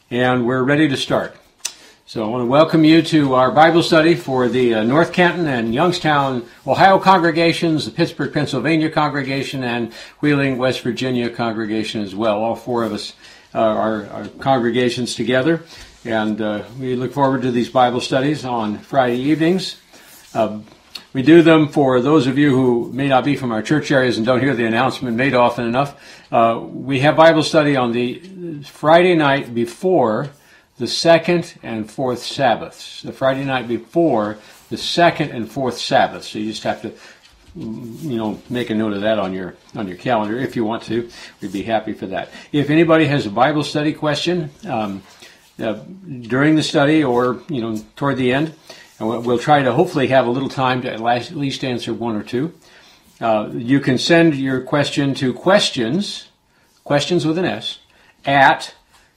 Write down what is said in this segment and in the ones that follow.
and we're ready to start. So I want to welcome you to our Bible study for the North Canton and Youngstown, Ohio congregations, the Pittsburgh, Pennsylvania congregation, and Wheeling, West Virginia congregation as well. All four of us are congregations together, and we look forward to these Bible studies on Friday evenings. We do them for those of you who may not be from our church areas and don't hear the announcement made often enough. We have Bible study on the Friday night before the second and fourth Sabbaths. The Friday night before the second and fourth Sabbaths. So you just have to, make a note of that on your calendar if you want to. We'd be happy for that. If anybody has a Bible study question during the study or toward the end, we'll try to hopefully have a little time to at least answer one or two. You can send your question to questions with an S, at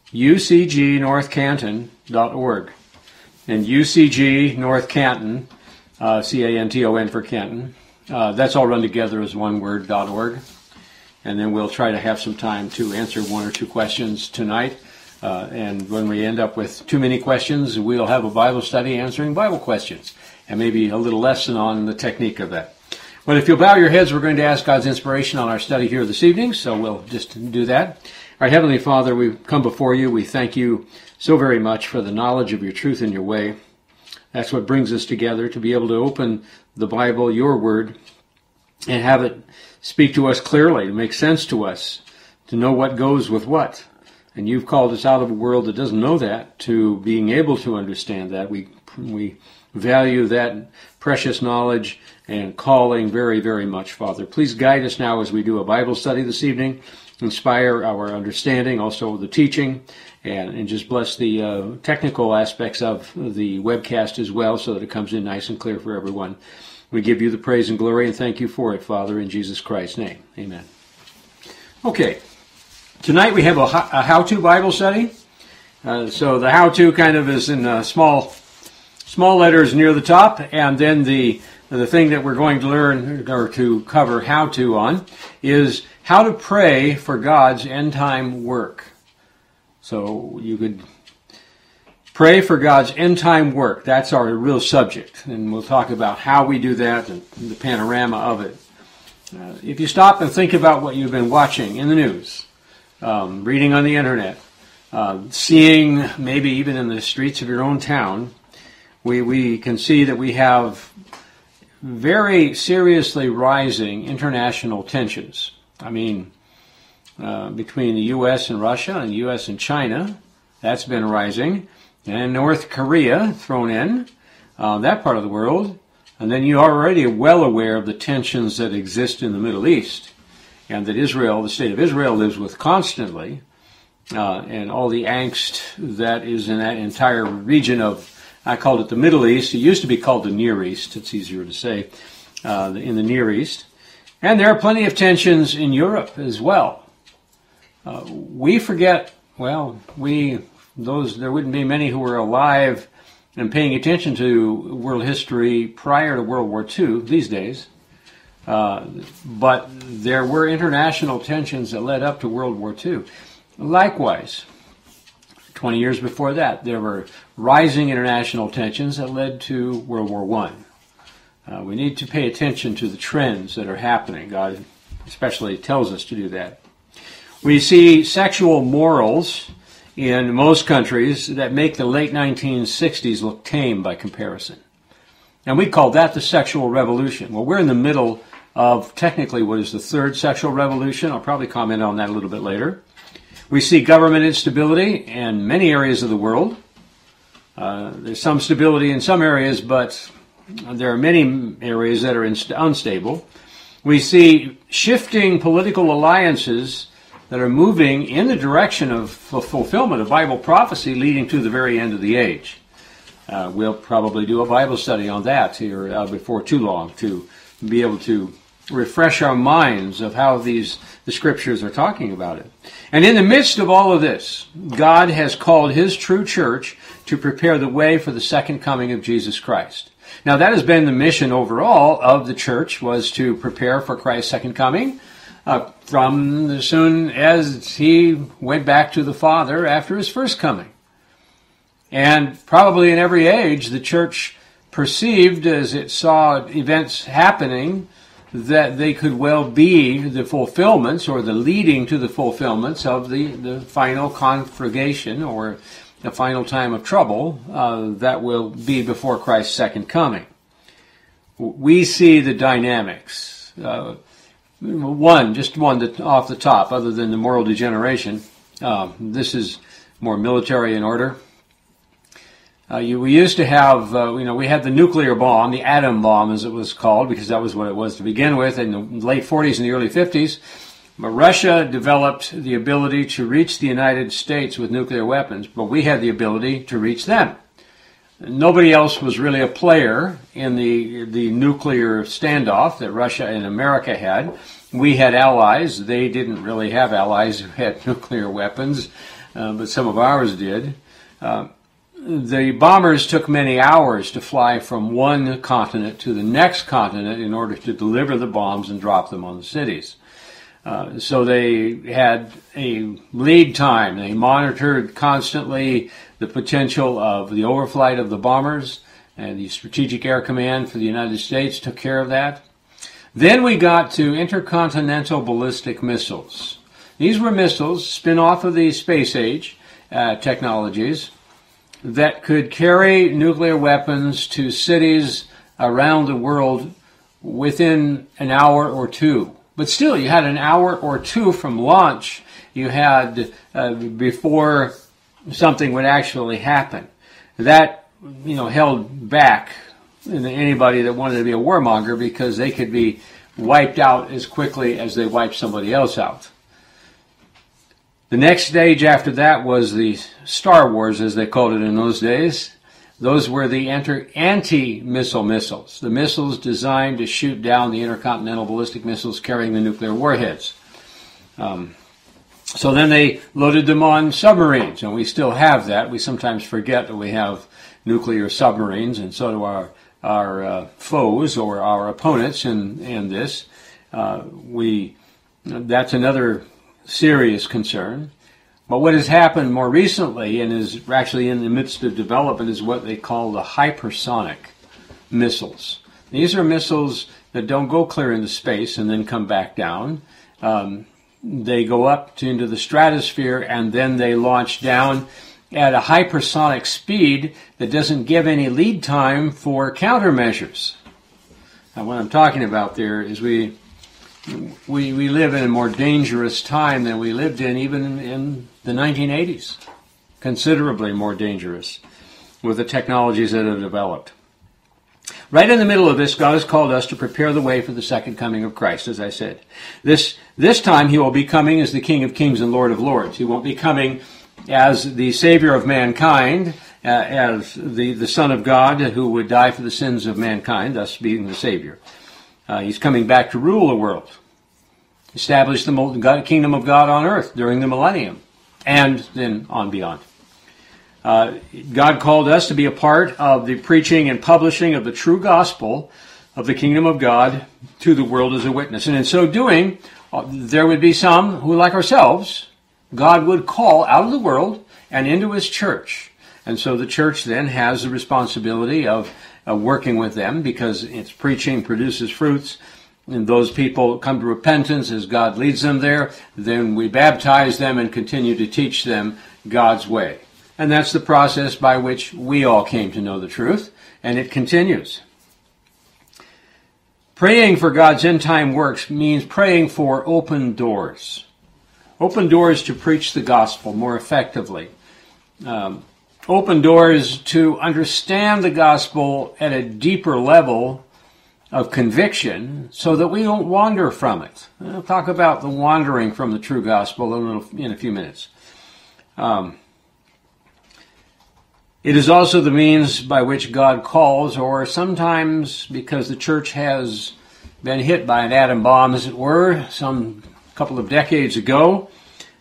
ucgnorthcanton.org. And UCG North Canton, C-A-N-T-O-N for Canton, that's all run together as one word, .org. And then we'll try to have some time to answer one or two questions tonight. And when we end up with too many questions, we'll have a Bible study answering Bible questions, and maybe a little lesson on the technique of that. But if you'll bow your heads, we're going to ask God's inspiration on our study here this evening, so we'll just do that. Our Heavenly Father, we come before you. We thank you so very much for the knowledge of your truth and your way. That's what brings us together, to be able to open the Bible, your word, and have it speak to us clearly, to make sense to us, to know what goes with what. And you've called us out of a world that doesn't know that to being able to understand that. We value that precious knowledge and calling very, very much, Father. Please guide us now as we do a Bible study this evening. Inspire our understanding, also the teaching, and just bless the technical aspects of the webcast as well, so that it comes in nice and clear for everyone. We give you the praise and glory and thank you for it, Father, in Jesus Christ's name. Amen. Okay. Tonight we have a how-to Bible study. So the how-to kind of is in small letters near the top, and then the thing that we're going to learn or to cover how-to on is how to pray for God's end-time work. So you could pray for God's end-time work. That's our real subject, and we'll talk about how we do that and the panorama of it. If you stop and think about what you've been watching in the news, reading on the internet, seeing maybe even in the streets of your own town, we can see that we have very seriously rising international tensions. I mean, between the U.S. and Russia and the U.S. and China, that's been rising, and North Korea thrown in, that part of the world, and then you're already well aware of the tensions that exist in the Middle East, and that Israel, the state of Israel, lives with constantly, and all the angst that is in that entire region of, I called it the Middle East. It used to be called the Near East. It's easier to say, in the Near East. And there are plenty of tensions in Europe as well. We forget, there wouldn't be many who were alive and paying attention to world history prior to World War II these days. But there were international tensions that led up to World War II. Likewise, 20 years before that, there were rising international tensions that led to World War I. We need to pay attention to the trends that are happening. God especially tells us to do that. We see sexual morals in most countries that make the late 1960s look tame by comparison. And we call that the sexual revolution. Well, we're in the middle of technically what is the third sexual revolution. I'll probably comment on that a little bit later. We see government instability in many areas of the world. There's some stability in some areas, but there are many areas that are unstable. We see shifting political alliances that are moving in the direction of fulfillment of Bible prophecy leading to the very end of the age. We'll probably do a Bible study on that here before too long to be able to refresh our minds of how the Scriptures are talking about it. And in the midst of all of this, God has called His true church to prepare the way for the second coming of Jesus Christ. Now, that has been the mission overall of the church, was to prepare for Christ's second coming from as soon as He went back to the Father after His first coming. And probably in every age, the church perceived, as it saw events happening, that they could well be the fulfillments or the leading to the fulfillments of the final conflagration or the final time of trouble that will be before Christ's second coming. We see the dynamics. Just one that off the top, other than the moral degeneration. This is more military in order. We used to have, we had the nuclear bomb, the atom bomb as it was called, because that was what it was to begin with in the late 40s and the early 50s. But Russia developed the ability to reach the United States with nuclear weapons, but we had the ability to reach them. Nobody else was really a player in the nuclear standoff that Russia and America had. We had allies. They didn't really have allies who had nuclear weapons, but some of ours did. The bombers took many hours to fly from one continent to the next continent in order to deliver the bombs and drop them on the cities. So they had a lead time. They monitored constantly the potential of the overflight of the bombers, and the Strategic Air Command for the United States took care of that. Then we got to intercontinental ballistic missiles. These were missiles spin off of the space age technologies that could carry nuclear weapons to cities around the world within an hour or two. But still, you had an hour or two from launch. You had before something would actually happen. That, held back anybody that wanted to be a warmonger, because they could be wiped out as quickly as they wiped somebody else out. The next stage after that was the Star Wars, as they called it in those days. Those were the anti-missile missiles, the missiles designed to shoot down the intercontinental ballistic missiles carrying the nuclear warheads. So then they loaded them on submarines, and we still have that. We sometimes forget that we have nuclear submarines, and so do our foes or our opponents in this. That's another serious concern. But what has happened more recently, and is actually in the midst of development, is what they call the hypersonic missiles. These are missiles that don't go clear into space and then come back down. They go up into the stratosphere, and then they launch down at a hypersonic speed that doesn't give any lead time for countermeasures. Now, what I'm talking about there is we live in a more dangerous time than we lived in even in the 1980s. Considerably more dangerous with the technologies that have developed. Right in the middle of this, God has called us to prepare the way for the second coming of Christ, as I said. This time he will be coming as the King of Kings and Lord of Lords. He won't be coming as the Savior of mankind, as the Son of God who would die for the sins of mankind, thus being the Savior. He's coming back to rule the world, establish the kingdom of God on earth during the millennium, and then on beyond. God called us to be a part of the preaching and publishing of the true gospel of the kingdom of God to the world as a witness. And in so doing, there would be some who, like ourselves, God would call out of the world and into his church. And so the church then has the responsibility of working with them, because its preaching produces fruits, and those people come to repentance as God leads them there. Then we baptize them and continue to teach them God's way. And that's the process by which we all came to know the truth, and it continues. Praying for God's end-time works means praying for open doors. Open doors to preach the gospel more effectively. Open doors to understand the gospel at a deeper level of conviction so that we don't wander from it. I'll talk about the wandering from the true gospel in a few minutes. It is also the means by which God calls, or sometimes, because the church has been hit by an atom bomb, as it were, some couple of decades ago,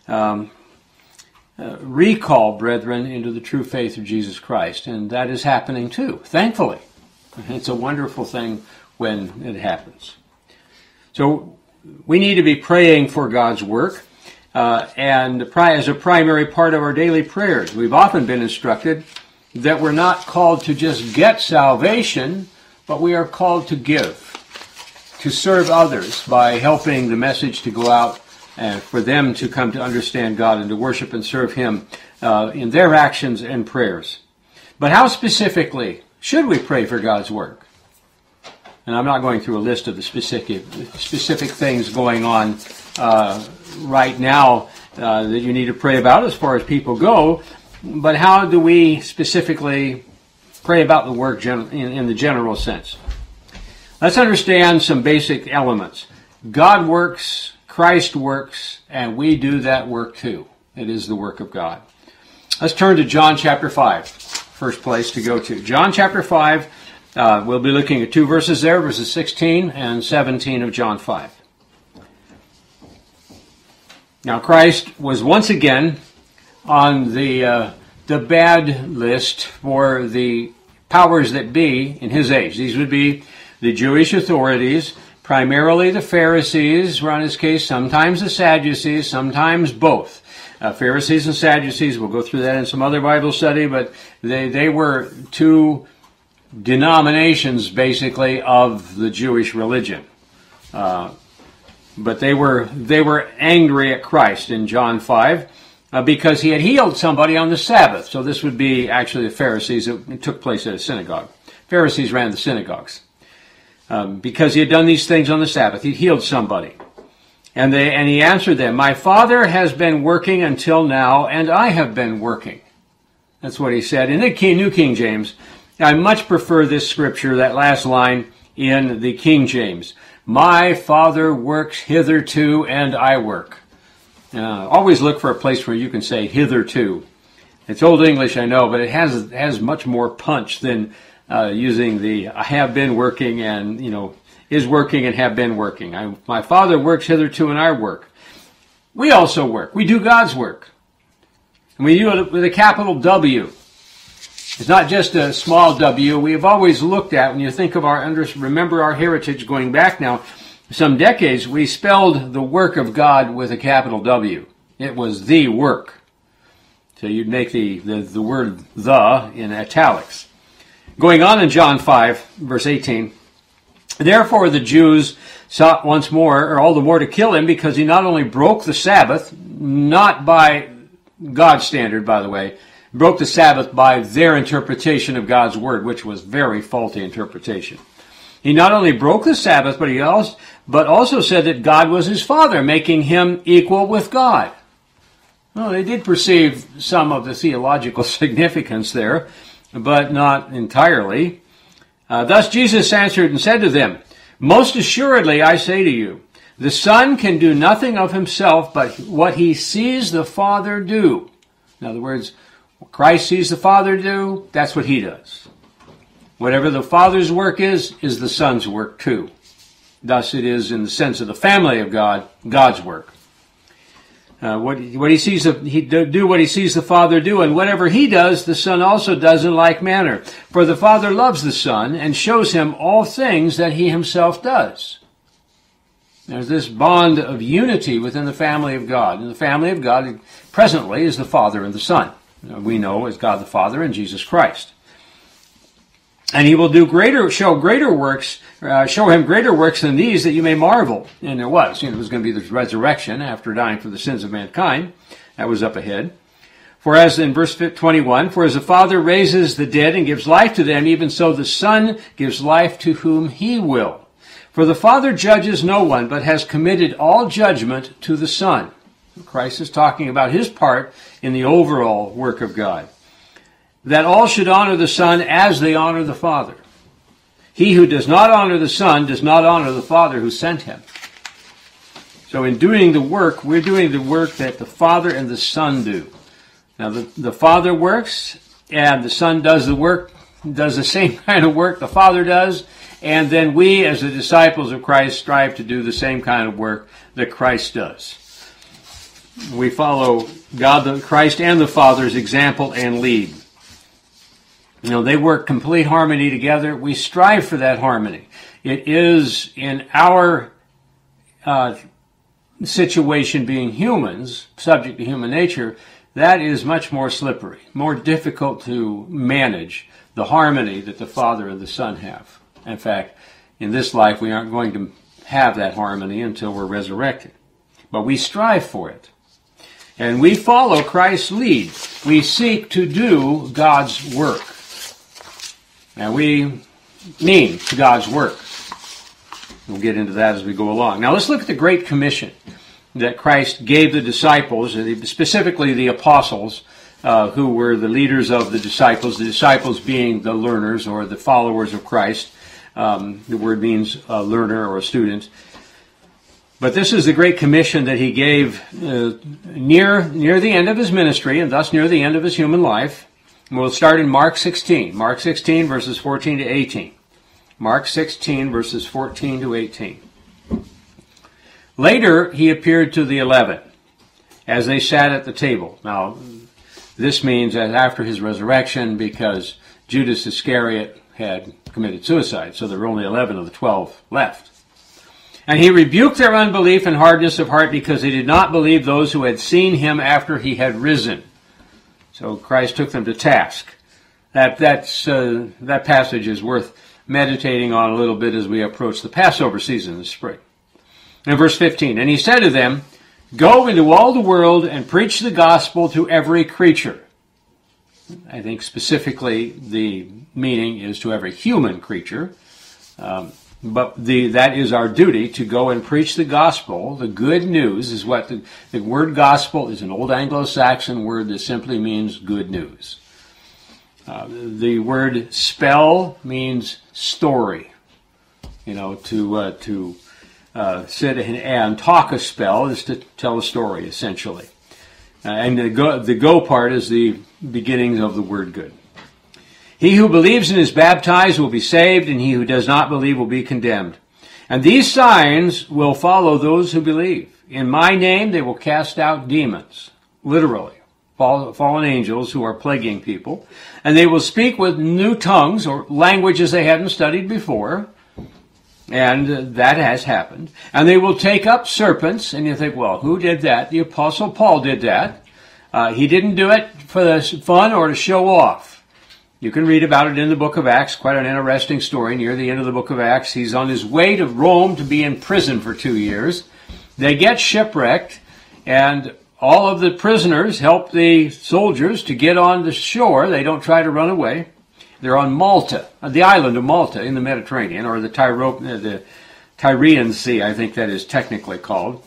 recall brethren into the true faith of Jesus Christ. And that is happening too, thankfully. It's a wonderful thing when it happens. So we need to be praying for God's work, and as a primary part of our daily prayers. We've often been instructed that we're not called to just get salvation, but we are called to give, to serve others by helping the message to go out and for them to come to understand God and to worship and serve Him in their actions and prayers. But how specifically should we pray for God's work? And I'm not going through a list of the specific things going on right now that you need to pray about as far as people go, but how do we specifically pray about the work in the general sense? Let's understand some basic elements. God works, Christ works, and we do that work too. It is the work of God. Let's turn to John chapter 5, first place to go to. John chapter 5, we'll be looking at two verses there, verses 16 and 17 of John 5. Now, Christ was once again on the bad list for the powers that be in his age. These would be the Jewish authorities, primarily the Pharisees were on his case, sometimes the Sadducees, sometimes both. Pharisees and Sadducees, we'll go through that in some other Bible study, but they were two denominations, basically, of the Jewish religion. But they were angry at Christ in John 5 because he had healed somebody on the Sabbath. So this would be actually the Pharisees. It took place at a synagogue. Pharisees ran the synagogues. Because he had done these things on the Sabbath. He'd healed somebody. And he answered them, "My Father has been working until now, and I have been working." That's what he said. In the New King James, I much prefer this scripture, that last line in the King James. "My Father works hitherto, and I work." Always look for a place where you can say hitherto. It's Old English, I know, but it has much more punch than using the "I have been working" and, is working and have been working. My Father works hitherto, and I work. We also work. We do God's work. And we do it with a capital W. It's not just a small w. We have always looked at, when you think of remember our heritage going back now some decades, we spelled the work of God with a capital W. It was the work. So you'd make the word "the" in italics. Going on in John 5, verse 18, "Therefore the Jews sought once more, or all the more, to kill him, because he not only broke the Sabbath, not by God's standard, by the way, broke the Sabbath by their interpretation of God's word, which was very faulty interpretation. He not only broke the Sabbath, but also said that God was his Father, making him equal with God." Well, they did perceive some of the theological significance there, but not entirely. Thus Jesus answered and said to them, "Most assuredly I say to you, the Son can do nothing of himself but what he sees the Father do." In other words, what Christ sees the Father do, that's what he does. Whatever the Father's work is the Son's work too. Thus it is, in the sense of the family of God, God's work. What he sees, he do what he sees the Father do, and whatever he does, the Son also does in like manner. For the Father loves the Son and shows him all things that he himself does. There's this bond of unity within the family of God. And the family of God presently is the Father and the Son. We know as God the Father and Jesus Christ. And he will show him greater works than these, that you may marvel. And there was. It was going to be the resurrection after dying for the sins of mankind. That was up ahead. For as in verse 21, "For as the Father raises the dead and gives life to them, even so the Son gives life to whom he will. For the Father judges no one, but has committed all judgment to the Son." Christ is talking about his part in the overall work of God. "That all should honor the Son as they honor the Father. He who does not honor the Son does not honor the Father who sent him." So in doing the work, we're doing the work that the Father and the Son do. Now the Father works, and the Son does the same kind of work the Father does, and then we, as the disciples of Christ, strive to do the same kind of work that Christ does. We follow God, Christ, and the Father's example and lead. They work complete harmony together. We strive for that harmony. It is in our situation, being humans, subject to human nature, that is much more slippery, more difficult to manage the harmony that the Father and the Son have. In fact, in this life, we aren't going to have that harmony until we're resurrected. But we strive for it. And we follow Christ's lead. We seek to do God's work. And we mean God's work. We'll get into that as we go along. Now let's look at the Great Commission that Christ gave the disciples, specifically the apostles, who were the leaders of the disciples being the learners or the followers of Christ. The word means a learner or a student. But this is the Great Commission that he gave near the end of his ministry, and thus near the end of his human life. And we'll start in Mark 16. Mark 16, verses 14 to 18. Mark 16, verses 14 to 18. Later, he appeared to the 11 as they sat at the table. Now, this means that after his resurrection, because Judas Iscariot had committed suicide, so there were only 11 of the 12 left. And he rebuked their unbelief and hardness of heart because they did not believe those who had seen him after he had risen. So Christ took them to task. That passage is worth meditating on a little bit as we approach the Passover season this spring. In verse 15, and he said to them, go into all the world and preach the gospel to every creature. I think specifically the meaning is to every human creature. But that is our duty, to go and preach the gospel. The good news is what the word gospel is an old Anglo-Saxon word that simply means good news. The word spell means story. To sit and talk a spell is to tell a story, essentially. And the go part is the beginnings of the word good. He who believes and is baptized will be saved, and he who does not believe will be condemned. And these signs will follow those who believe. In my name they will cast out demons, literally, fallen angels who are plaguing people. And they will speak with new tongues or languages they hadn't studied before. And that has happened. And they will take up serpents. And you think, well, who did that? The Apostle Paul did that. He didn't do it for the fun or to show off. You can read about it in the book of Acts, quite an interesting story. Near the end of the book of Acts, he's on his way to Rome to be in prison for 2 years. They get shipwrecked, and all of the prisoners help the soldiers to get on the shore. They don't try to run away. They're on Malta, the island of Malta in the Mediterranean, or the Tyrian Sea, I think that is technically called,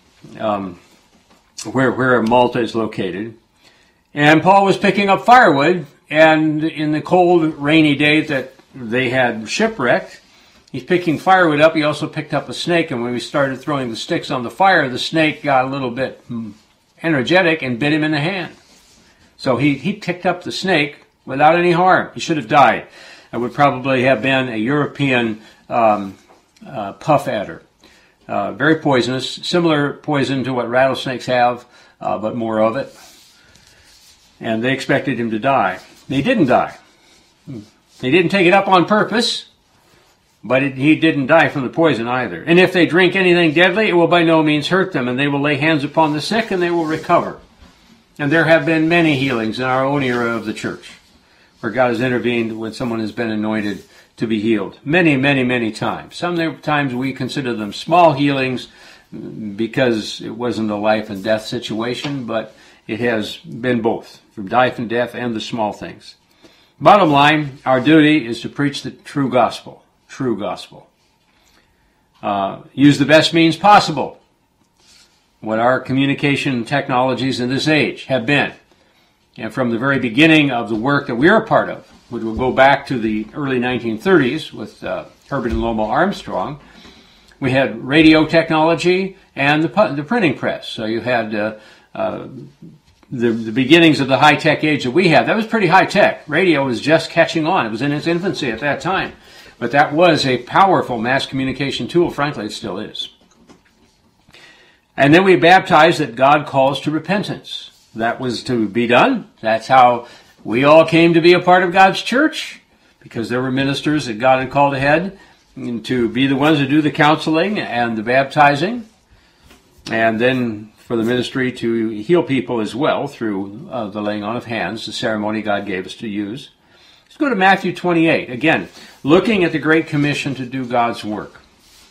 where Malta is located. And Paul was picking up firewood, and in the cold, rainy day that they had shipwrecked, he's picking firewood up. He also picked up a snake, and when we started throwing the sticks on the fire, the snake got a little bit energetic and bit him in the hand. So he picked up the snake without any harm. He should have died. It would probably have been a European puff adder. Very poisonous, similar poison to what rattlesnakes have, but more of it. And they expected him to die. He didn't die. They didn't take it up on purpose, but he didn't die from the poison either. And if they drink anything deadly, it will by no means hurt them, and they will lay hands upon the sick, and they will recover. And there have been many healings in our own era of the church, where God has intervened when someone has been anointed to be healed. Many, many, many times. Sometimes we consider them small healings because it wasn't a life and death situation, but it has been both, from life and death and the small things. Bottom line, our duty is to preach the true gospel. True gospel. Use the best means possible. What our communication technologies in this age have been. And from the very beginning of the work that we're a part of, which will go back to the early 1930s with Herbert and Loma Armstrong, we had radio technology and the printing press. So you had the beginnings of the high-tech age that we have. That was pretty high-tech. Radio was just catching on. It was in its infancy at that time. But that was a powerful mass communication tool. Frankly, it still is. And then we baptized that God calls to repentance. That was to be done. That's how we all came to be a part of God's church, because there were ministers that God had called ahead to be the ones to do the counseling and the baptizing. And then for the ministry to heal people as well through the laying on of hands, the ceremony God gave us to use. Let's go to Matthew 28. Again, looking at the Great Commission to do God's work.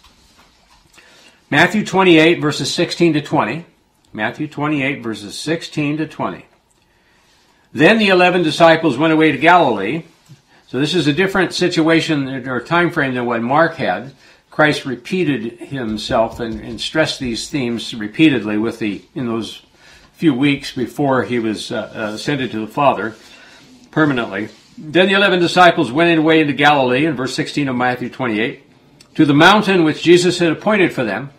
Matthew 28, verses 16 to 20. Matthew 28, verses 16 to 20. Then the 11 disciples went away to Galilee. So this is a different situation or time frame than what Mark had. Christ repeated himself and stressed these themes repeatedly in those few weeks before he was ascended to the Father permanently. Then the 11 disciples went away into Galilee, in verse 16 of Matthew 28, to the mountain which Jesus had appointed for them.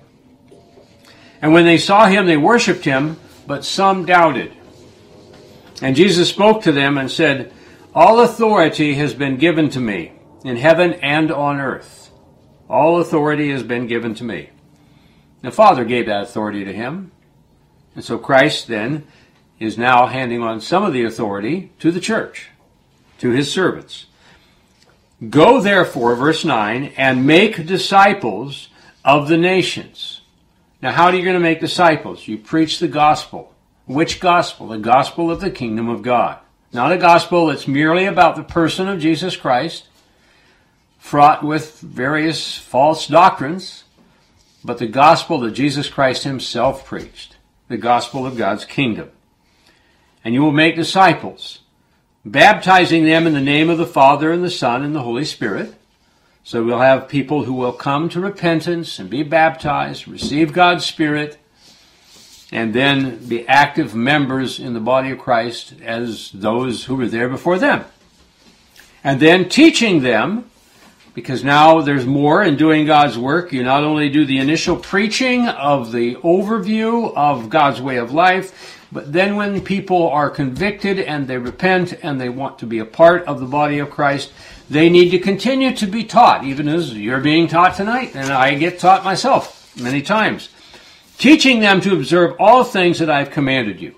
And when they saw him, they worshipped him, but some doubted. And Jesus spoke to them and said, all authority has been given to me in heaven and on earth. All authority has been given to me. The Father gave that authority to him. And so Christ then is now handing on some of the authority to the church, to his servants. Go therefore, verse 9, and make disciples of the nations. Now, how are you going to make disciples? You preach the gospel. Which gospel? The gospel of the kingdom of God. Not a gospel that's merely about the person of Jesus Christ, fraught with various false doctrines, but the gospel that Jesus Christ himself preached, the gospel of God's kingdom. And you will make disciples, baptizing them in the name of the Father and the Son and the Holy Spirit. So we'll have people who will come to repentance and be baptized, receive God's Spirit, and then be active members in the body of Christ as those who were there before them. And then teaching them, because now there's more in doing God's work. You not only do the initial preaching of the overview of God's way of life, but then when people are convicted and they repent and they want to be a part of the body of Christ, they need to continue to be taught, even as you're being taught tonight, and I get taught myself many times. Teaching them to observe all things that I've commanded you.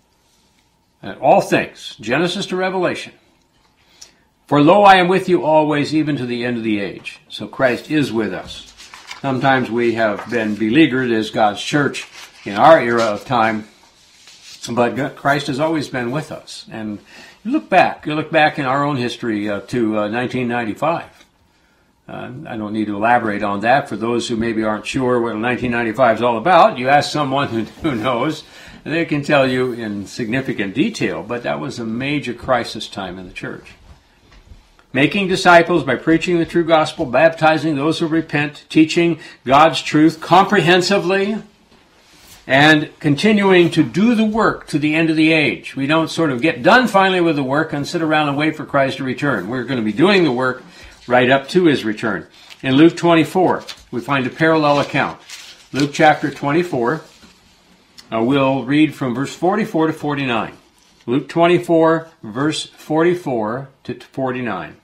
All things, Genesis to Revelation. For lo, I am with you always, even to the end of the age. So Christ is with us. Sometimes we have been beleaguered as God's church in our era of time, but Christ has always been with us. And you look back in our own history to 1995. I don't need to elaborate on that. For those who maybe aren't sure what 1995 is all about, you ask someone who knows, and they can tell you in significant detail. But that was a major crisis time in the church. Making disciples by preaching the true gospel, baptizing those who repent, teaching God's truth comprehensively, and continuing to do the work to the end of the age. We don't sort of get done finally with the work and sit around and wait for Christ to return. We're going to be doing the work right up to his return. In Luke 24, we find a parallel account. Luke chapter 24, we'll read from verse 44 to 49. Luke 24, verse 44 to 49.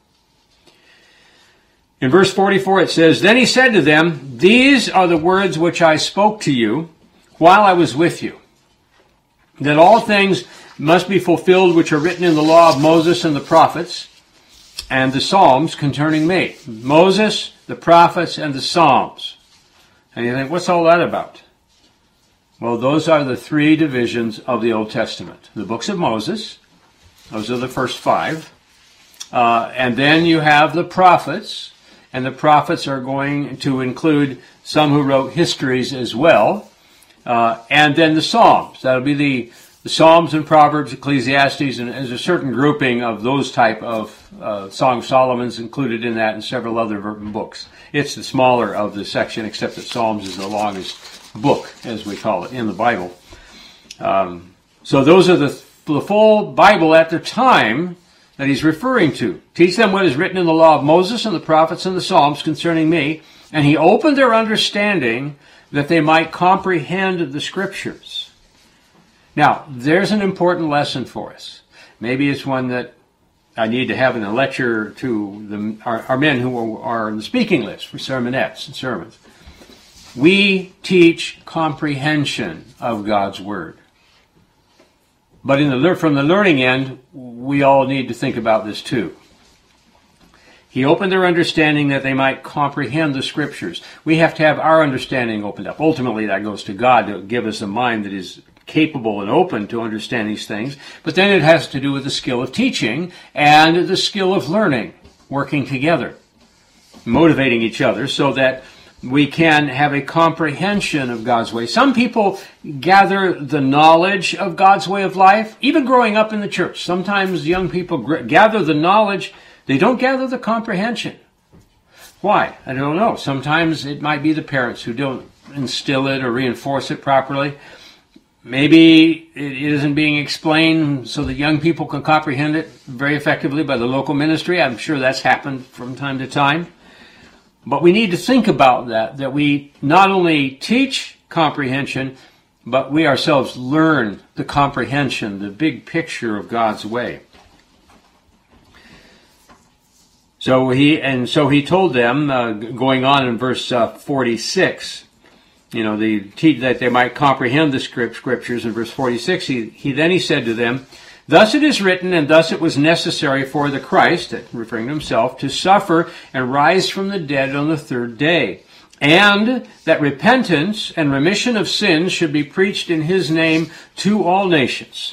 In verse 44 it says, Then he said to them, These are the words which I spoke to you while I was with you, that all things must be fulfilled which are written in the law of Moses and the prophets, and the Psalms concerning me. Moses, the prophets, and the Psalms. And you think, what's all that about? Well, those are the three divisions of the Old Testament. The books of Moses, those are the first five. And then you have the prophets, and the prophets are going to include some who wrote histories as well. And then the Psalms. That'll be the Psalms and Proverbs, Ecclesiastes, and there's a certain grouping of those type of Song of Solomon's included in that and several other books. It's the smaller of the section, except that Psalms is the longest book, as we call it, in the Bible. So those are the full Bible at the time that he's referring to. Teach them what is written in the law of Moses and the prophets and the Psalms concerning me. And he opened their understanding that they might comprehend the Scriptures. Now, there's an important lesson for us. Maybe it's one that I need to have in a lecture to our men who are on the speaking list for sermonettes and sermons. We teach comprehension of God's Word. But from the learning end, we all need to think about this too. He opened their understanding that they might comprehend the Scriptures. We have to have our understanding opened up. Ultimately, that goes to God to give us a mind that is capable and open to understand these things. But then it has to do with the skill of teaching and the skill of learning, working together, motivating each other so that we can have a comprehension of God's way. Some people gather the knowledge of God's way of life, even growing up in the church. Sometimes young people gather the knowledge, they don't gather the comprehension. Why? I don't know. Sometimes it might be the parents who don't instill it or reinforce it properly. Maybe it isn't being explained so that young people can comprehend it very effectively by the local ministry. I'm sure that's happened from time to time. But we need to think about that we not only teach comprehension, but we ourselves learn the comprehension, the big picture of God's way. So he told them, going on in verse 46, that they might comprehend the Scriptures. In verse 46, he said to them, "Thus it is written, and thus it was necessary for the Christ," referring to himself, "to suffer and rise from the dead on the third day, and that repentance and remission of sins should be preached in his name to all nations,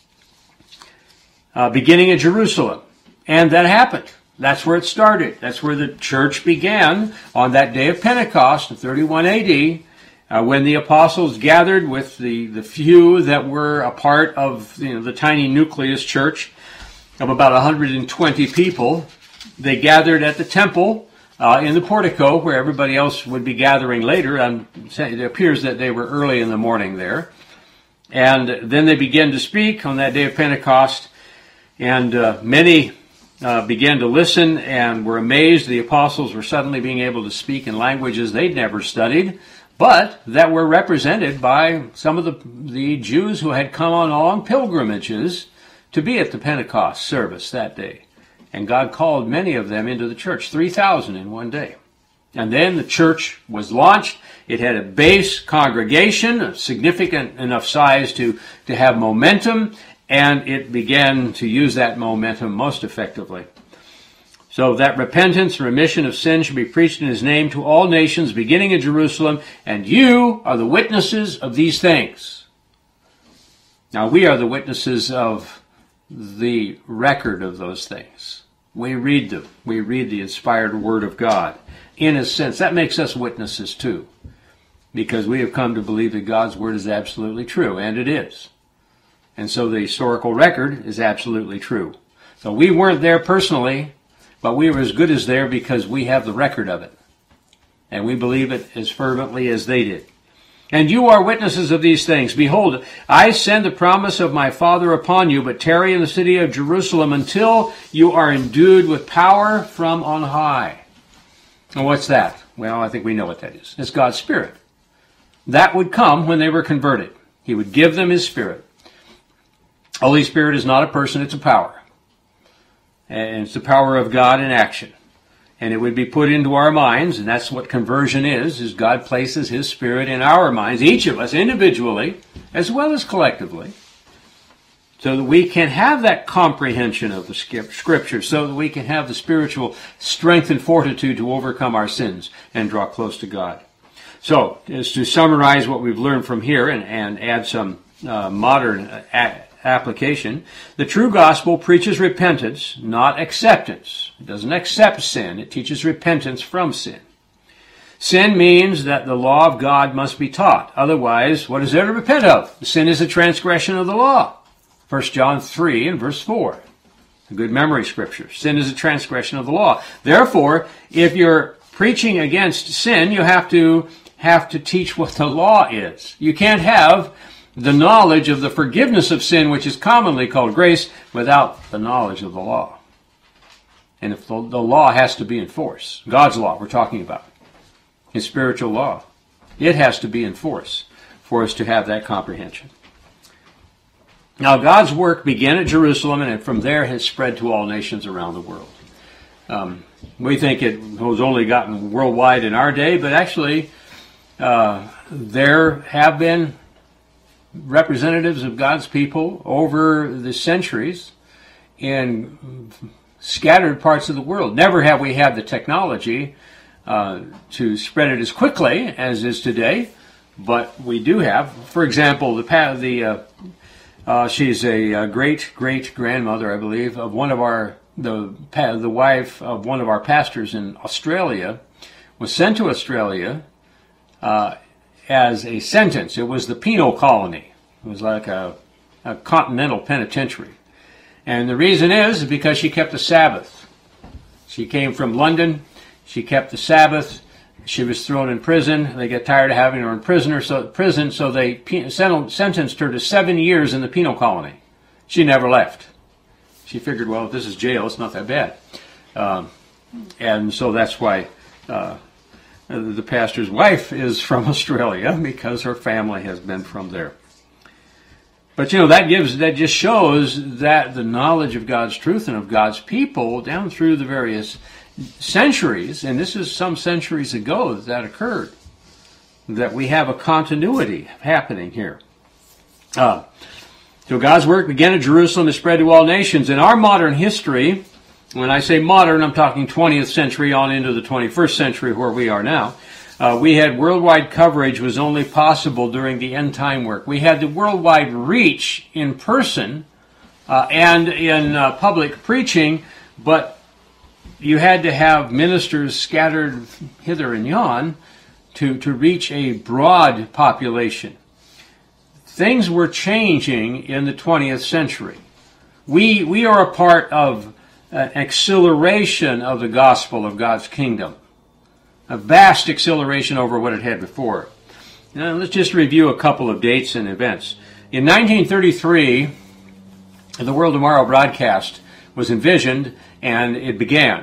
beginning at Jerusalem." And that happened. That's where it started. That's where the church began on that day of Pentecost in 31 AD, when the apostles gathered with the few that were a part of the tiny nucleus church of about 120 people. They gathered at the temple in the portico where everybody else would be gathering later. And it appears that they were early in the morning there. And then they began to speak on that day of Pentecost, and many began to listen and were amazed. The apostles were suddenly being able to speak in languages they'd never studied, but that were represented by some of the Jews who had come on long pilgrimages to be at the Pentecost service that day. And God called many of them into the church, 3,000 in one day. And then the church was launched. It had a base congregation, a significant enough size to have momentum, and it began to use that momentum most effectively. So that repentance and remission of sin should be preached in his name to all nations, beginning at Jerusalem, and you are the witnesses of these things. Now we are the witnesses of the record of those things. We read them. We read the inspired Word of God. In a sense, that makes us witnesses too, because we have come to believe that God's Word is absolutely true, and it is. And so the historical record is absolutely true. So we weren't there personally, but we were as good as there because we have the record of it. And we believe it as fervently as they did. "And you are witnesses of these things. Behold, I send the promise of my Father upon you, but tarry in the city of Jerusalem until you are endued with power from on high." And what's that? Well, I think we know what that is. It's God's Spirit. That would come when they were converted. He would give them his Spirit. Holy Spirit is not a person, it's a power. And it's the power of God in action. And it would be put into our minds, and that's what conversion is God places his Spirit in our minds, each of us individually, as well as collectively, so that we can have that comprehension of the Scripture, so that we can have the spiritual strength and fortitude to overcome our sins and draw close to God. So, as to summarize what we've learned from here and add some modern application, the true gospel preaches repentance, not acceptance. It doesn't accept sin. It teaches repentance from sin. Sin means that the law of God must be taught. Otherwise, what is there to repent of? Sin is a transgression of the law. 1 John 3 and verse 4. A good memory scripture. Sin is a transgression of the law. Therefore, if you're preaching against sin, you have to teach what the law is. You can't have the knowledge of the forgiveness of sin, which is commonly called grace, without the knowledge of the law. And if the law has to be enforced, God's law we're talking about, his spiritual law, it has to be enforced for us to have that comprehension. Now, God's work began at Jerusalem, and from there has spread to all nations around the world. We think it has only gotten worldwide in our day, but actually there have been representatives of God's people over the centuries in scattered parts of the world. Never have we had the technology to spread it as quickly as is today, but we do have. For example, she's a great grandmother, I believe, of one of the wife of one of our pastors in Australia, was sent to Australia as a sentence. It was the penal colony. It was like a continental penitentiary. And the reason is because she kept the Sabbath. She came from London. She kept the Sabbath. She was thrown in prison. They got tired of having her in prison, so they sentenced her to 7 years in the penal colony. She never left. She figured, well, if this is jail, it's not that bad. And so that's why the pastor's wife is from Australia, because her family has been from there. But that just shows that the knowledge of God's truth and of God's people down through the various centuries, and this is some centuries ago that occurred, that we have a continuity happening here. So God's work began at Jerusalem and spread to all nations. In our modern history, when I say modern, I'm talking 20th century on into the 21st century where we are now. We had worldwide coverage was only possible during the end time work. We had the worldwide reach in person and in public preaching, but you had to have ministers scattered hither and yon to reach a broad population. Things were changing in the 20th century. We are a part of an acceleration of the gospel of God's kingdom. A vast acceleration over what it had before. Now, let's just review a couple of dates and events. In 1933, the World Tomorrow broadcast was envisioned, and it began.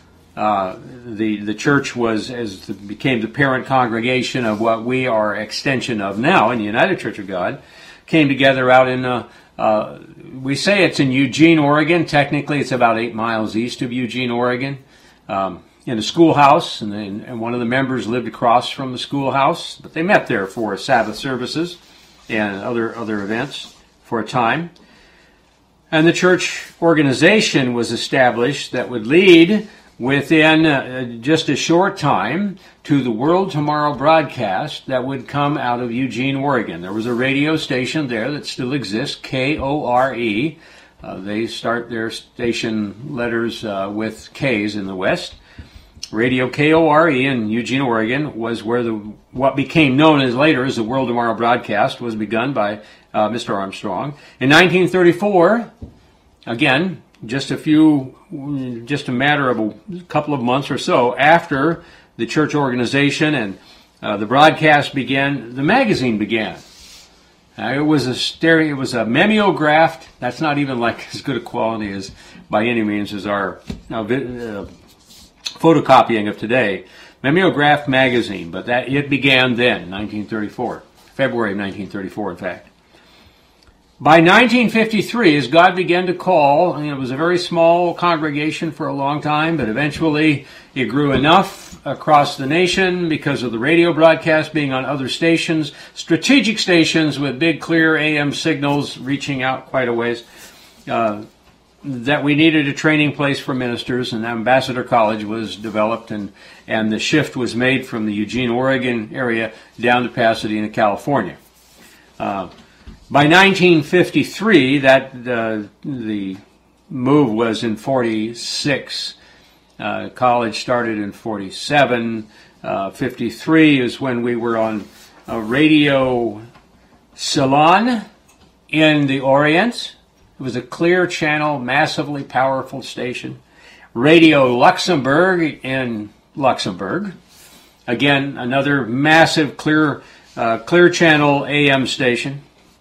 The church became the parent congregation of what we are extension of now in the United Church of God. Came together out in, we say it's in Eugene, Oregon. Technically, it's about 8 miles east of Eugene, Oregon. In a schoolhouse, and one of the members lived across from the schoolhouse, but they met there for Sabbath services and other events for a time. And the church organization was established that would lead within just a short time to the World Tomorrow broadcast that would come out of Eugene, Oregon. There was a radio station there that still exists, KORE. They start their station letters with K's in the West. Radio KORE in Eugene, Oregon was where what became known as later as the World Tomorrow broadcast was begun by Mr. Armstrong. In 1934, again, just a matter of a couple of months or so after the church organization and the broadcast began, the magazine began. It was a mimeographed. That's not even like as good a quality as by any means as our photocopying of today, mimeograph magazine, but it began then, 1934, February of 1934, in fact. By 1953, as God began to call, it was a very small congregation for a long time, but eventually it grew enough across the nation because of the radio broadcast being on other stations, strategic stations with big, clear AM signals reaching out quite a ways, that we needed a training place for ministers, and Ambassador College was developed, and the shift was made from the Eugene, Oregon area down to Pasadena, California. By 1953, the move was in 46. College started in 47. 53 is when we were on Radio Ceylon in the Orient. It was a clear channel, massively powerful station. Radio Luxembourg in Luxembourg. Again, another massive clear channel AM station.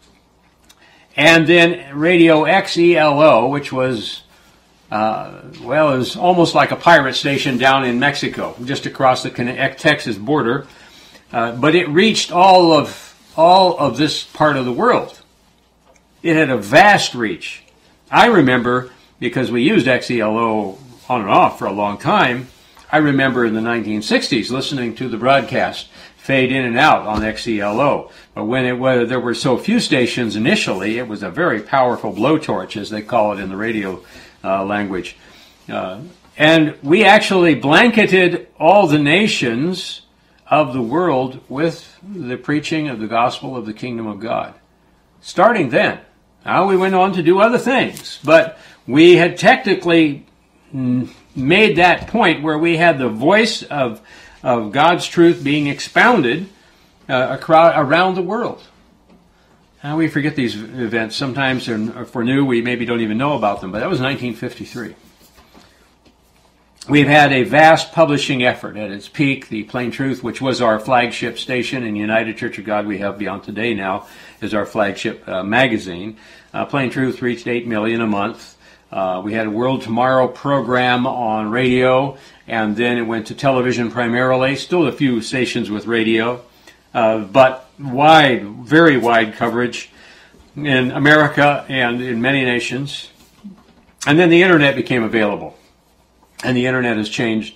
And then Radio XELO, which was, it was almost like a pirate station down in Mexico, just across the Texas border. But it reached all of this part of the world. It had a vast reach. I remember, because we used XELO on and off for a long time, I remember in the 1960s listening to the broadcast fade in and out on XELO. But when there were so few stations initially, it was a very powerful blowtorch, as they call it in the radio language. And we actually blanketed all the nations of the world with the preaching of the gospel of the kingdom of God. Starting then. Now we went on to do other things, but we had technically made that point where we had the voice of God's truth being expounded around the world. Now we forget these events. Sometimes if we're new, we maybe don't even know about them, but that was 1953. We've had a vast publishing effort at its peak. The Plain Truth, which was our flagship station in United Church of God, we have Beyond Today now, is our flagship magazine. Plain Truth reached 8 million a month. We had a World Tomorrow program on radio, and then it went to television primarily. Still a few stations with radio, but wide, very wide coverage in America and in many nations. And then the internet became available. And the internet has changed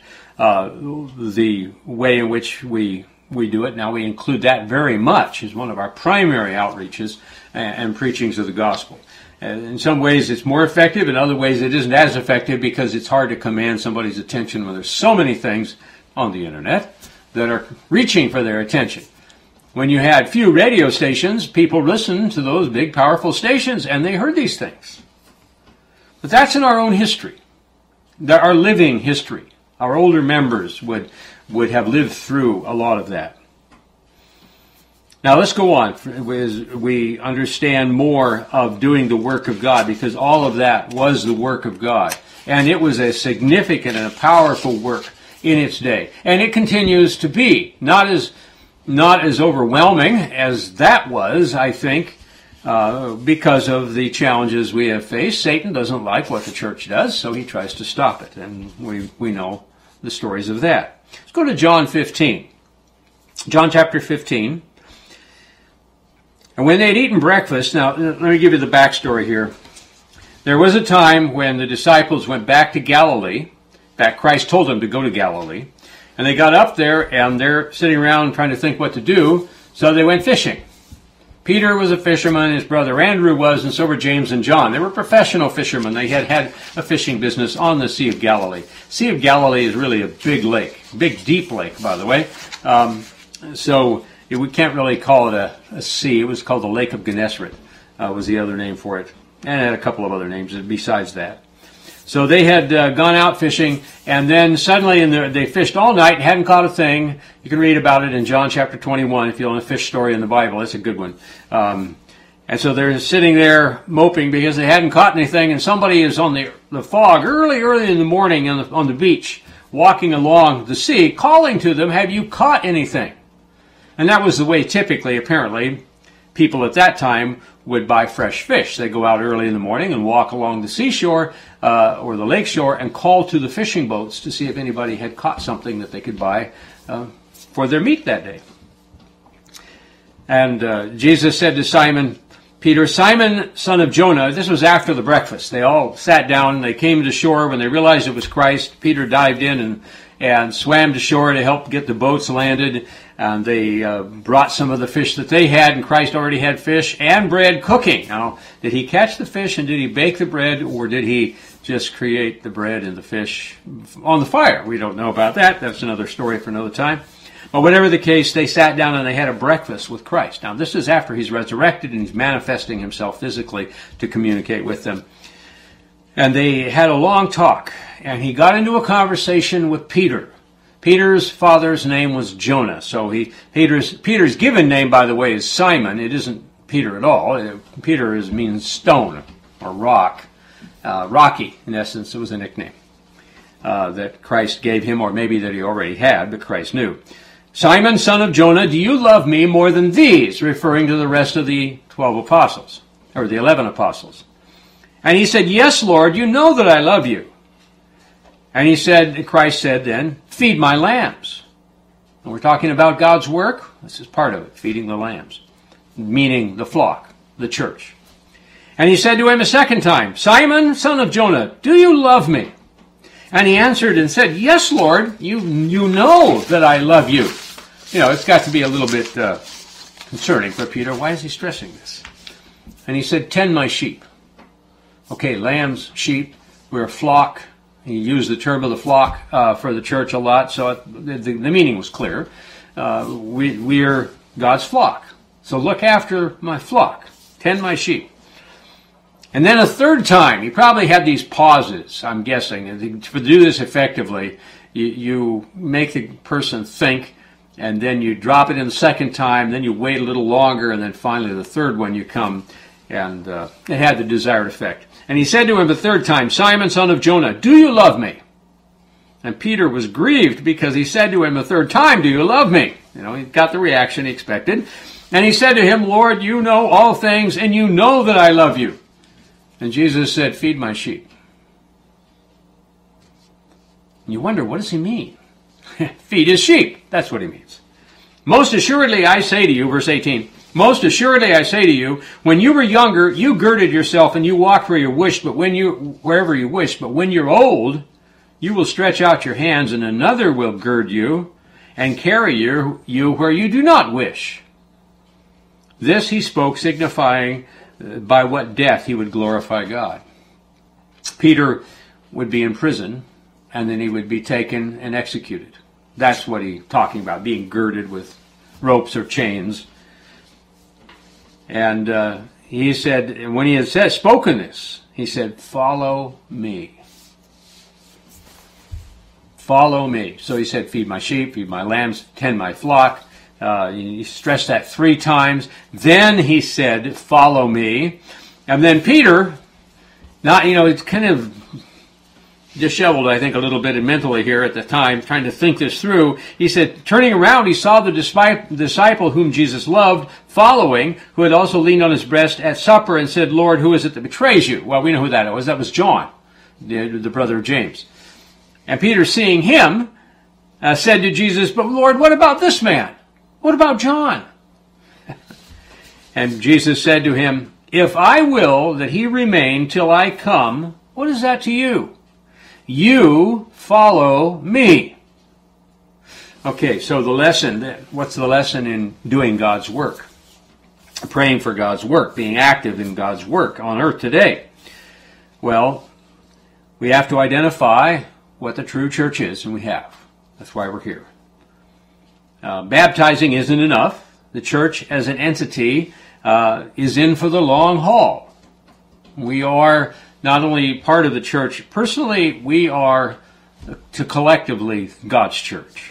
the way in which we do it. Now we include that very much as one of our primary outreaches and preachings of the gospel. And in some ways it's more effective, in other ways it isn't as effective because it's hard to command somebody's attention when there's so many things on the internet that are reaching for their attention. When you had few radio stations, people listened to those big powerful stations and they heard these things. But that's in our own history. Our living history. Our older members would have lived through a lot of that. Now let's go on as we understand more of doing the work of God, because all of that was the work of God. And it was a significant and a powerful work in its day. And it continues to be. Not as overwhelming as that was, I think, because of the challenges we have faced. Satan doesn't like what the church does, so he tries to stop it. And we know the stories of that. Let's go to John 15. John chapter 15. And when they had eaten breakfast, now let me give you the backstory here. There was a time when the disciples went back to Galilee. In fact, Christ told them to go to Galilee. And they got up there, and they're sitting around trying to think what to do, so they went fishing. Peter was a fisherman, his brother Andrew was, and so were James and John. They were professional fishermen. They had a fishing business on the Sea of Galilee. Sea of Galilee is really a big lake, big deep lake, by the way. We can't really call it a sea. It was called the Lake of Gennesaret, was the other name for it. And it had a couple of other names besides that. So they had gone out fishing, and then suddenly they fished all night and hadn't caught a thing. You can read about it in John chapter 21 if you want a fish story in the Bible. It's a good one. And so they're sitting there moping because they hadn't caught anything, and somebody is on the fog early in the morning on the beach, walking along the sea, calling to them, "Have you caught anything?" And that was the way typically, apparently, people at that time would buy fresh fish. They go out early in the morning and walk along the seashore or the lake shore and call to the fishing boats to see if anybody had caught something that they could buy for their meat that day. And Jesus said to Simon Peter, "Simon, son of Jonah," this was after the breakfast. They all sat down, they came to shore. When they realized it was Christ, Peter dived in and swam to shore to help get the boats landed. And they brought some of the fish that they had, and Christ already had fish and bread cooking. Now, did he catch the fish and did he bake the bread, or did he just create the bread and the fish on the fire? We don't know about that. That's another story for another time. But whatever the case, they sat down and they had a breakfast with Christ. Now, this is after he's resurrected and he's manifesting himself physically to communicate with them. And they had a long talk, and he got into a conversation with Peter. Peter's father's name was Jonah. So Peter's given name, by the way, is Simon. It isn't Peter at all. Peter means stone or rock. Rocky, in essence, it was a nickname that Christ gave him, or maybe that he already had, but Christ knew. "Simon, son of Jonah, do you love me more than these?" Referring to the rest of the 12 apostles, or the 11 apostles. And he said, "Yes, Lord, you know that I love you." And Christ said then, "Feed my lambs." And we're talking about God's work. This is part of it, feeding the lambs, meaning the flock, the church. And he said to him a second time, "Simon, son of Jonah, do you love me?" And he answered and said, "Yes, Lord, you know that I love you." You know, it's got to be a little bit concerning for Peter. Why is he stressing this? And he said, "Tend my sheep." Okay, lambs, sheep, we're a flock. He used the term of the flock for the church a lot, so the meaning was clear. We're God's flock. So look after my flock. Tend my sheep. And then a third time, he probably had these pauses, I'm guessing. To do this effectively, you make the person think, and then you drop it in the second time, then you wait a little longer, and then finally the third one you come, and it had the desired effect. And he said to him the third time, Simon, son of Jonah, do you love me? And Peter was grieved because he said to him the third time, do you love me? He got the reaction he expected. And he said to him, Lord, you know all things, and you know that I love you. And Jesus said, feed my sheep. And you wonder, what does he mean? Feed his sheep. That's what he means. Most assuredly I say to you, verse 18, most assuredly I say to you, when you were younger, you girded yourself and you walked wherever you wished, but when you're old, you will stretch out your hands and another will gird you and carry you where you do not wish. This he spoke, signifying by what death he would glorify God. Peter would be in prison, and then he would be taken and executed. That's what he's talking about, being girded with ropes or chains. And he said, and when he had spoken this, he said, follow me. Follow me. So he said, feed my sheep, feed my lambs, tend my flock. He stressed that 3 times. Then he said, follow me. And then Peter, it's kind of disheveled, I think, a little bit mentally here at the time, trying to think this through. He said, turning around, he saw the disciple whom Jesus loved following, who had also leaned on his breast at supper and said, Lord, who is it that betrays you? Well, we know who that was. That was John, the brother of James. And Peter, seeing him, said to Jesus, but Lord, what about this man? What about John? And Jesus said to him, if I will that he remain till I come, what is that to you? You follow me. Okay, so the lesson, what's the lesson in doing God's work? Praying for God's work, being active in God's work on earth today. Well, we have to identify what the true church is, and we have. That's why we're here. Baptizing isn't enough. The church as an entity is in for the long haul. We are not only part of the church personally, we are to collectively God's church.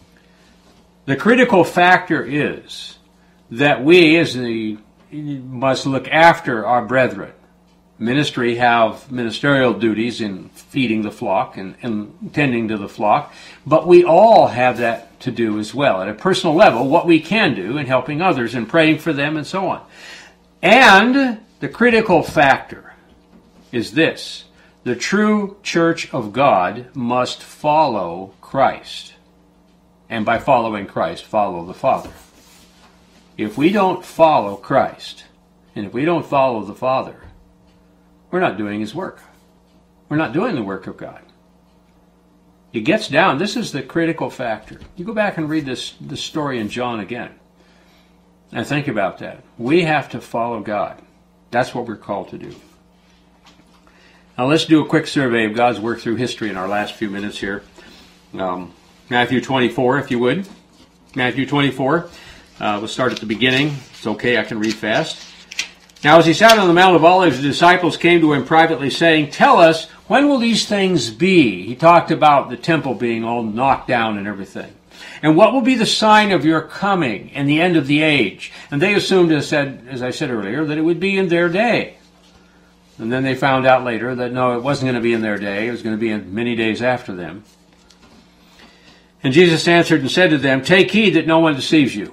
The critical factor is that we must look after our brethren. Ministry have ministerial duties in feeding the flock and tending to the flock, but we all have that to do as well. At a personal level, what we can do in helping others and praying for them and so on. And the critical factor is this: the true church of God must follow Christ. And by following Christ, follow the Father. If we don't follow Christ, and if we don't follow the Father, we're not doing his work. We're not doing the work of God. It gets down. This is the critical factor. You go back and read this story in John again. And think about that. We have to follow God. That's what we're called to do. Now let's do a quick survey of God's work through history in our last few minutes here. Matthew 24, if you would. Matthew 24. We'll start at the beginning. It's okay, I can read fast. Now as he sat on the Mount of Olives, the disciples came to him privately, saying, tell us, when will these things be? He talked about the temple being all knocked down and everything. And what will be the sign of your coming and the end of the age? And they assumed, as I said earlier, that it would be in their day. And then they found out later that no, it wasn't going to be in their day. It was going to be in many days after them. And Jesus answered and said to them, take heed that no one deceives you.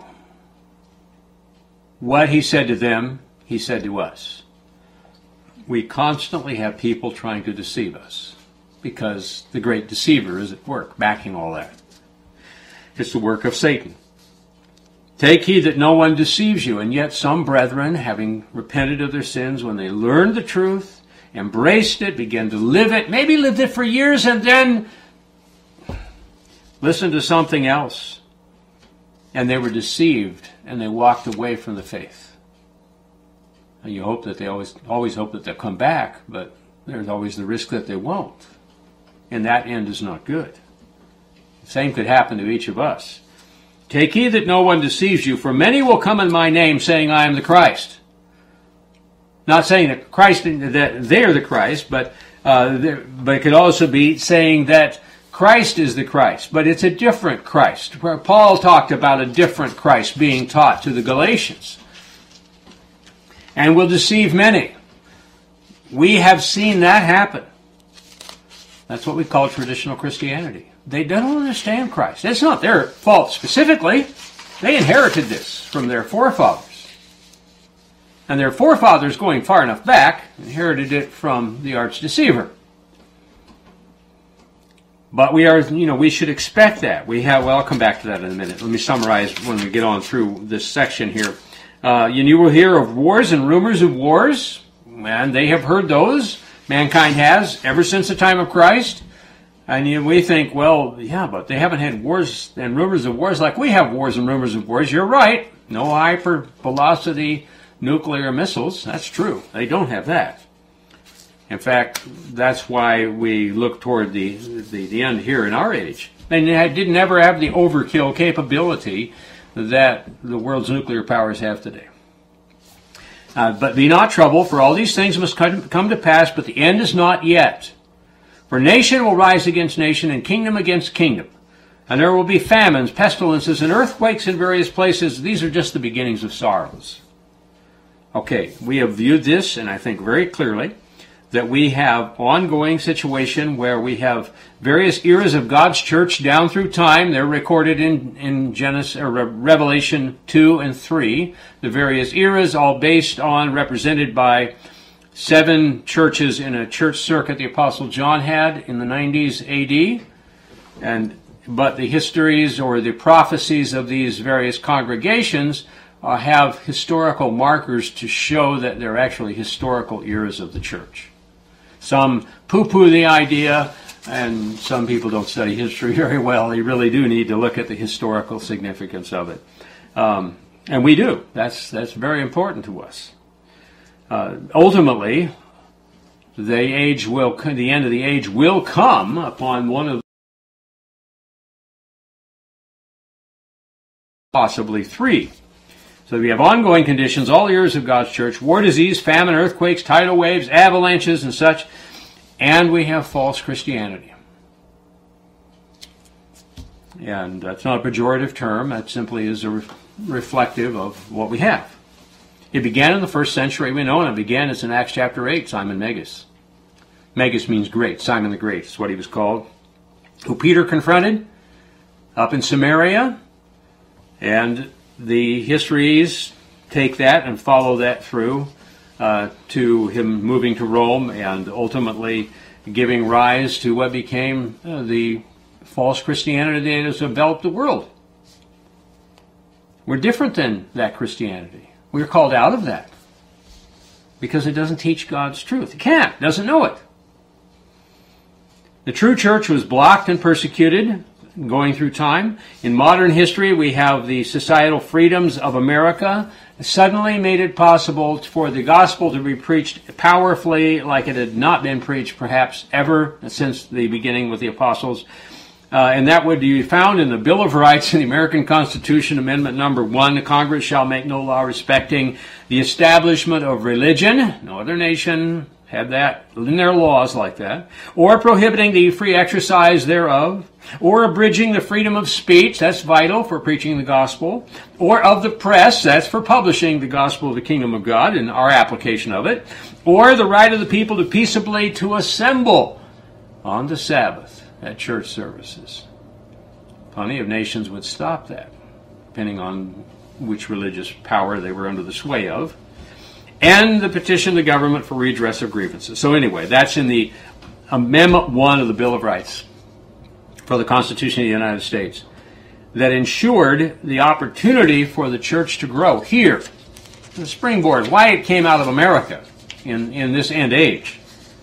What he said to them, he said to us. We constantly have people trying to deceive us because the great deceiver is at work, backing all that. It's the work of Satan. Take heed that no one deceives you, and yet some brethren, having repented of their sins, when they learned the truth, embraced it, began to live it, maybe lived it for years, and then listened to something else, and they were deceived, and they walked away from the faith. And you hope that they always hope that they'll come back, but there's always the risk that they won't. and that end is not good. The same could happen to each of us. Take heed that no one deceives you, for many will come in my name, saying, I am the Christ. Not saying that they are the Christ, but it could also be saying that Christ is the Christ, but it's a different Christ. Where Paul talked about a different Christ being taught to the Galatians, and will deceive many. We have seen that happen. That's what we call traditional Christianity. They don't understand Christ. It's not their fault specifically. They inherited this from their forefathers. And their forefathers, going far enough back, inherited it from the arch deceiver. But we should expect that. I'll come back to that in a minute. Let me summarize when we get on through this section here. You will hear of wars and rumors of wars, and they have heard those. Mankind has, ever since the time of Christ. And we think, well, yeah, but they haven't had wars and rumors of wars like we have wars and rumors of wars. You're right. No hypervelocity nuclear missiles. That's true. They don't have that. In fact, that's why we look toward the end here in our age. And it didn't ever have the overkill capability that the world's nuclear powers have today. But be not troubled, for all these things must come to pass, but the end is not yet. For nation will rise against nation, and kingdom against kingdom. And there will be famines, pestilences, and earthquakes in various places. These are just the beginnings of sorrows. Okay, we have viewed this, and I think very clearly, that we have ongoing situation where we have various eras of God's church down through time. They're recorded in Genesis or Revelation 2 and 3. The various eras, all based on, represented by 7 churches in a church circuit the Apostle John had in the 90s AD. But the histories or the prophecies of these various congregations have historical markers to show that they're actually historical eras of the church. Some poo-poo the idea, and some people don't study history very well. They really do need to look at the historical significance of it. And we do. That's very important to us. Ultimately, the end of the age will come upon one of possibly 3. So we have ongoing conditions, all eras of God's church, war, disease, famine, earthquakes, tidal waves, avalanches, and such, and we have false Christianity. And that's not a pejorative term, that simply is reflective of what we have. It began in the first century, we know, and it began, it's in Acts chapter 8, Simon Magus. Magus means great, Simon the Great is what he was called, who Peter confronted up in Samaria, and the histories take that and follow that through to him moving to Rome and ultimately giving rise to what became the false Christianity that has enveloped the world. We're different than that Christianity. We're called out of that because it doesn't teach God's truth. It can't. It doesn't know it. The true church was blocked and persecuted going through time. In modern history, we have the societal freedoms of America suddenly made it possible for the gospel to be preached powerfully like it had not been preached perhaps ever since the beginning with the apostles. And that would be found in the Bill of Rights in the American Constitution, Amendment number 1. The Congress shall make no law respecting the establishment of religion. No other nation had that in their laws like that. Or prohibiting the free exercise thereof. Or abridging the freedom of speech. That's vital for preaching the gospel. Or of the press. That's for publishing the gospel of the kingdom of God and our application of it. Or the right of the people to peaceably to assemble on the Sabbath at church services. Plenty of nations would stop that, depending on which religious power they were under the sway of. And the petition to government for redress of grievances. So anyway, that's in the Amendment 1 of the Bill of Rights for the Constitution of the United States that ensured the opportunity for the church to grow here. The springboard, why it came out of America in this end age.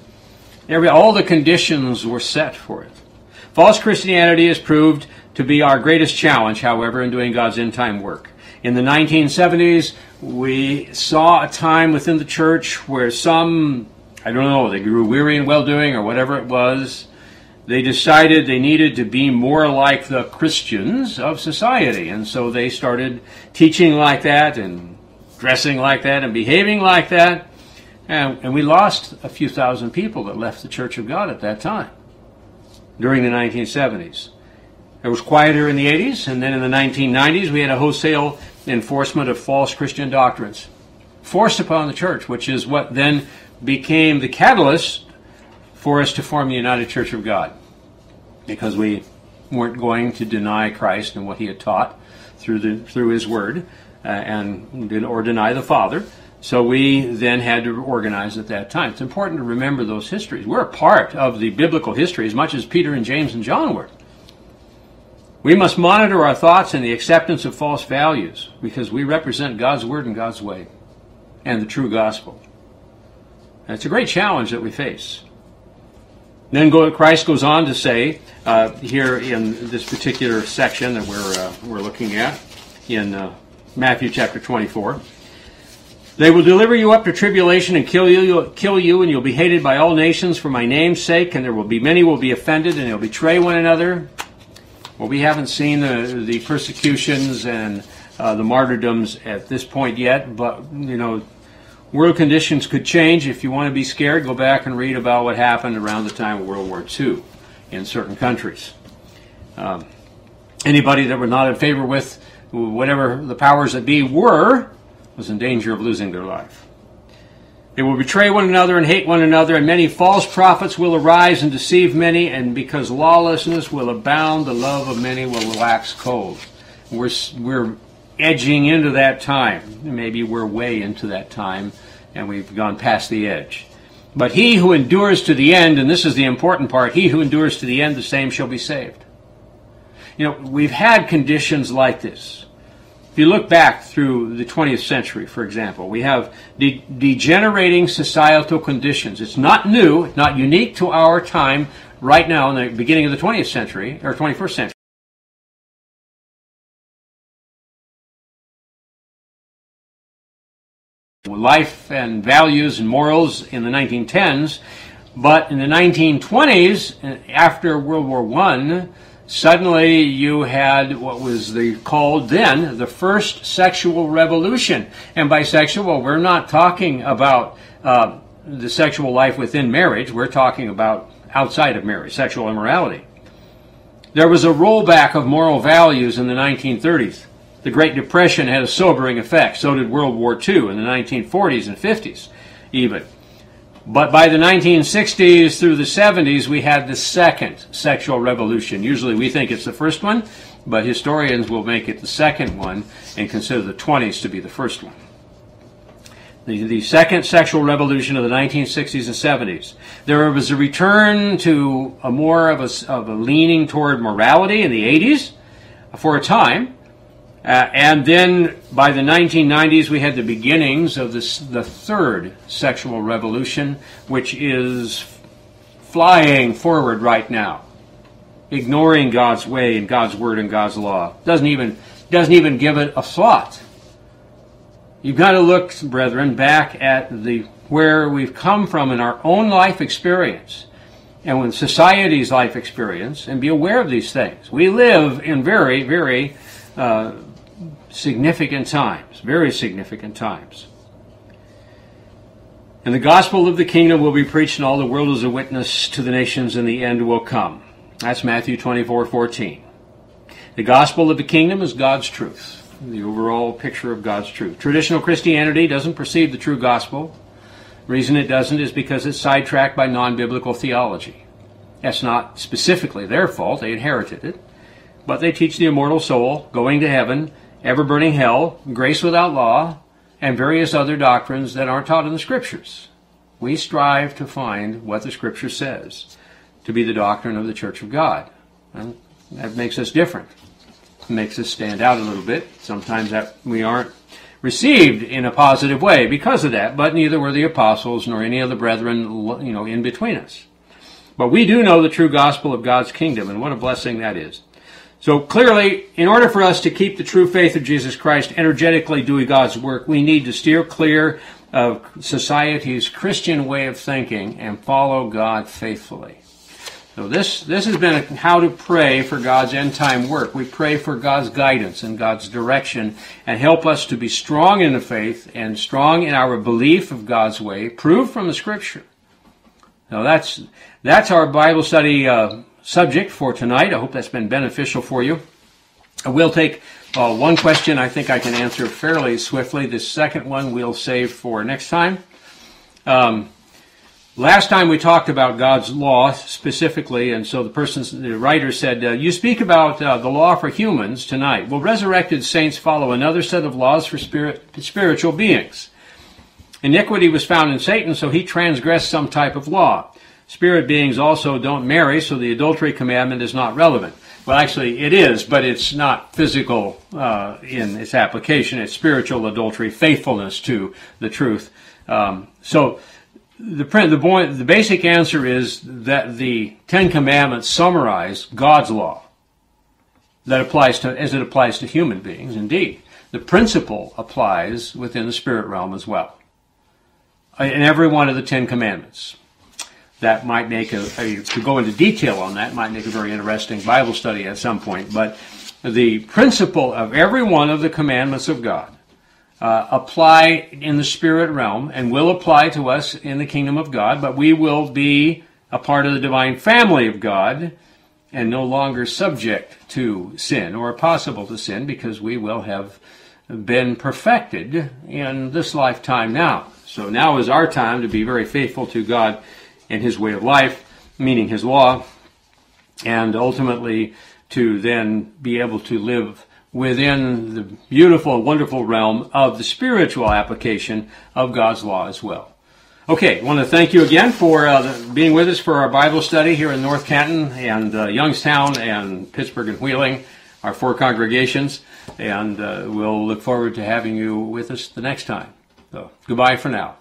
All the conditions were set for it. False Christianity has proved to be our greatest challenge, however, in doing God's end-time work. In the 1970s, we saw a time within the church where some, I don't know, they grew weary in well-doing or whatever it was, they decided they needed to be more like the Christians of society. And so they started teaching like that and dressing like that and behaving like that. And we lost a few thousand people that left the Church of God at that time during the 1970s. It was quieter in the 80s, and then in the 1990s we had a wholesale enforcement of false Christian doctrines forced upon the church, which is what then became the catalyst for us to form the United Church of God, because we weren't going to deny Christ and what he had taught through his word, or deny the Father. So we then had to organize at that time. It's important to remember those histories. We're a part of the biblical history as much as Peter and James and John were. We must monitor our thoughts and the acceptance of false values, because we represent God's word and God's way and the true gospel. And it's a great challenge that we face. Then Christ goes on to say, here in this particular section that we're looking at, in Matthew chapter 24, they will deliver you up to tribulation and kill you, and you'll be hated by all nations for my name's sake, and there will be many will be offended, and they'll betray one another. Well, we haven't seen the persecutions and the martyrdoms at this point yet, but, world conditions could change. If you want to be scared, go back and read about what happened around the time of World War II in certain countries. Anybody that were not in favor with whatever the powers that be was in danger of losing their life. They will betray one another and hate one another, and many false prophets will arise and deceive many, and because lawlessness will abound, the love of many will wax cold. We're edging into that time. Maybe we're way into that time, and we've gone past the edge. But he who endures to the end, and this is the important part, he who endures to the end, the same shall be saved. We've had conditions like this. If you look back through the 20th century, for example, we have degenerating societal conditions. It's not new, not unique to our time right now in the beginning of the 20th century, or 21st century. Life and values and morals in the 1910s, but in the 1920s, after World War I, suddenly you had what was called then the first sexual revolution. And by sexual, we're not talking about the sexual life within marriage. We're talking about outside of marriage, sexual immorality. There was a rollback of moral values in the 1930s. The Great Depression had a sobering effect. So did World War II in the 1940s and 50s even. But by the 1960s through the 70s, we had the second sexual revolution. Usually we think it's the first one, but historians will make it the second one and consider the 20s to be the first one. The second sexual revolution of the 1960s and 70s. There was a return to a more of a leaning toward morality in the 80s for a time. And then by the 1990s, we had the beginnings of the third sexual revolution, which is flying forward right now, ignoring God's way and God's word and God's law. Doesn't even give it a thought. You've got to look, brethren, back at where we've come from in our own life experience and in society's life experience, and be aware of these things. We live in very, very significant times, very significant times. And the gospel of the kingdom will be preached in all the world as a witness to the nations, and the end will come. That's Matthew 24:14. The gospel of the kingdom is God's truth, the overall picture of God's truth. Traditional Christianity doesn't perceive the true gospel. The reason it doesn't is because it's sidetracked by non-biblical theology. That's not specifically their fault, they inherited it. But they teach the immortal soul, going to heaven, ever-burning hell, grace without law, and various other doctrines that aren't taught in the Scriptures. We strive to find what the Scripture says to be the doctrine of the Church of God. And that makes us different. It makes us stand out a little bit. Sometimes that we aren't received in a positive way because of that, but neither were the apostles nor any of the brethren, in between us. But we do know the true gospel of God's kingdom, and what a blessing that is. So clearly, in order for us to keep the true faith of Jesus Christ energetically doing God's work, we need to steer clear of society's Christian way of thinking and follow God faithfully. So this has been how to pray for God's end time work. We pray for God's guidance and God's direction, and help us to be strong in the faith and strong in our belief of God's way, proved from the Scripture. Now that's our Bible study subject for tonight. I hope that's been beneficial for you. We'll take one question I think I can answer fairly swiftly. The second one we'll save for next time. Last time we talked about God's law specifically, and so the writer said, you speak about the law for humans tonight. Well, resurrected saints follow another set of laws for spiritual beings. Iniquity was found in Satan, so he transgressed some type of law. Spirit beings also don't marry, so the adultery commandment is not relevant. Well, actually, it is, but it's not physical in its application. It's spiritual adultery, faithfulness to the truth. The basic answer is that the Ten Commandments summarize God's law as it applies to human beings. Indeed, the principle applies within the spirit realm as well. In every one of the Ten Commandments. That might make to go into detail on that, might make a very interesting Bible study at some point. But the principle of every one of the commandments of God apply in the spirit realm and will apply to us in the kingdom of God, but we will be a part of the divine family of God and no longer subject to sin or possible to sin, because we will have been perfected in this lifetime now. So now is our time to be very faithful to God and His way of life, meaning His law, and ultimately to then be able to live within the beautiful, wonderful realm of the spiritual application of God's law as well. Okay, I want to thank you again for being with us for our Bible study here in North Canton and Youngstown and Pittsburgh and Wheeling, our 4 congregations, and we'll look forward to having you with us the next time. So, goodbye for now.